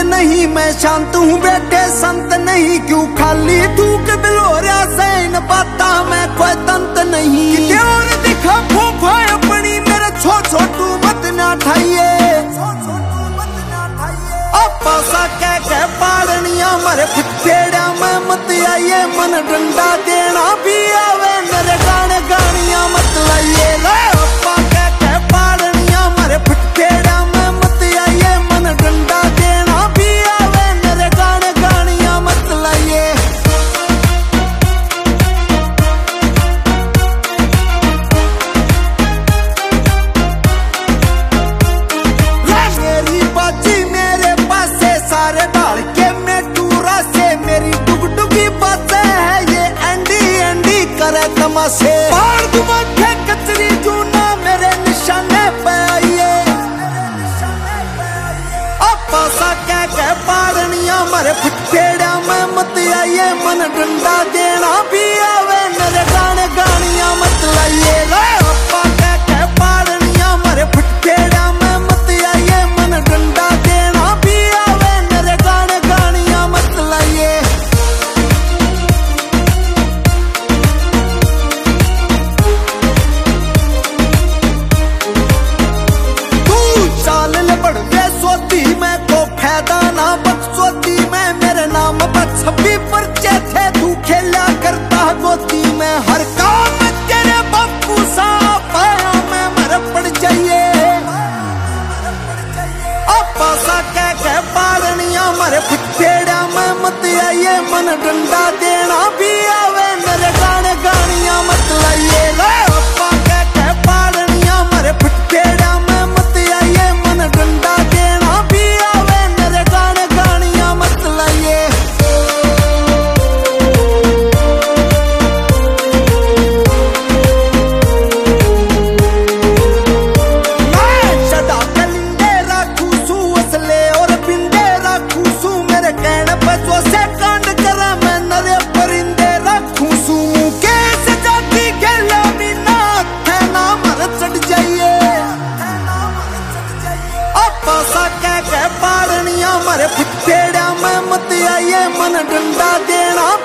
नहीं, मैं शांत हूँ बेटे संत नहीं। क्यों खाली थूक बिलोरिया से इन बाता में कोई तंत नहीं। और दिखा फूफा अपनी मेरे छोटू मत ना ठाइए। आपा सा कह पाड़निया मरे फिटेड़ा में मत आइए। मन डंडा देना भी आवे मेरे गाने गानिया मत लाइए। आपा कह पाड़निया मरे फिटेड़ा में मत आइए। मन डंडा देना भी आवे मेरे गाने गानिया मत लाइए। मेरी बाजी मेरे पासे सारे डाल के मैं टूरा से। मेरी डुगडुगी बातें है ये एंडी एंडी करे तमाशे। बाढ़ दुमाखे कचरी जूना मेरे निशाने पे आइए। आपा सा कह पाड़निया मरे फिटेड़ा में मत आइए। मन डंडा देना भी आवे मेरे गाने गानिया मत लाइए। आपा कह पाड़निया मरे फिटेड़ा में मत आइए। मन डंडा देना भी आवे मेरे गाने गानिया मत लाइए। तू चाल ले बढ़वे सोती में को फायदा ना बकसोती में। मेरे नाम पर 26 पर्चे थे तू खेला करता गोती में। हर काम तेरे बापू सा पाया में मर पड़ जाइए। आपा सा कह पाड़निया मरे फिटेड़ा में मत आइए। मन डंडा देना भी आवे मेरे गाने गानिया मत लाइए। आपा कह पाड़निया मरे फिटेड़ा में मत आइए। मन डंडा देना भी आवे मेरे गाने गानिया मत लाइए। मैं सदा कलिंदे राखू सू असले और बिंदे राखू सू। मेरे कहने पे जो से कांड करा मैं नरे परिंदे राखू सू। कैसे जाती गला मीना थे ना मर चढ़ जाइए। आपा सा कह पाड़निया मरे फिटेड़ा में मत आइए। मन डंडा देना